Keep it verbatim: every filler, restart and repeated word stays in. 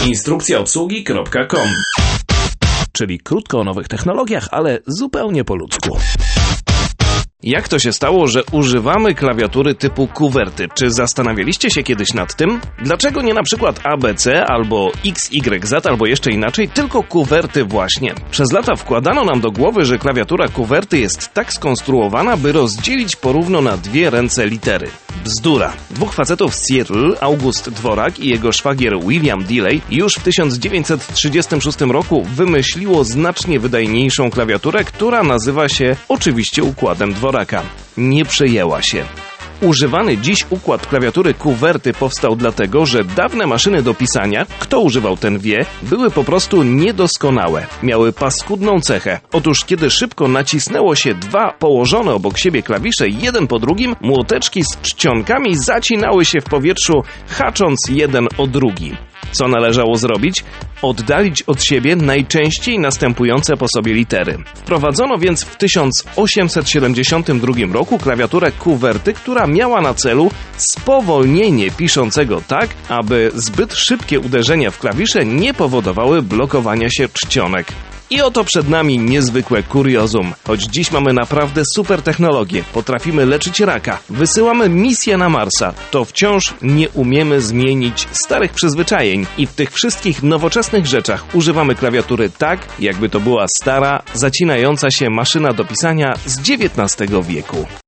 Instrukcja obsługi kropka com. Czyli krótko o nowych technologiach, ale zupełnie po ludzku. Jak to się stało, że używamy klawiatury typu kuwerty? Czy zastanawialiście się kiedyś nad tym? Dlaczego nie na przykład A B C albo X Y Z albo jeszcze inaczej, tylko kuwerty właśnie? Przez lata wkładano nam do głowy, że klawiatura kuwerty jest tak skonstruowana, by rozdzielić porówno na dwie ręce litery. Bzdura. Dwóch facetów z Seattle, August Dworak i jego szwagier William Dealey, już w tysiąc dziewięćset trzydziestym szóstym roku wymyśliło znacznie wydajniejszą klawiaturę, która nazywa się oczywiście układem Dworaka. Nie przejęła się. Używany dziś układ klawiatury kuwerty powstał dlatego, że dawne maszyny do pisania, kto używał ten wie, były po prostu niedoskonałe. Miały paskudną cechę. Otóż kiedy szybko nacisnęło się dwa położone obok siebie klawisze jeden po drugim, młoteczki z czcionkami zacinały się w powietrzu, hacząc jeden o drugi. Co należało zrobić? Oddalić od siebie najczęściej następujące po sobie litery. Wprowadzono więc w tysiąc osiemset siedemdziesiątym drugim roku klawiaturę kuwerty, która miała na celu spowolnienie piszącego tak, aby zbyt szybkie uderzenia w klawisze nie powodowały blokowania się czcionek. I oto przed nami niezwykłe kuriozum. Choć dziś mamy naprawdę super technologię, potrafimy leczyć raka, wysyłamy misję na Marsa, to wciąż nie umiemy zmienić starych przyzwyczajeń i w tych wszystkich nowoczesnych rzeczach używamy klawiatury tak, jakby to była stara, zacinająca się maszyna do pisania z dziewiętnastego wieku.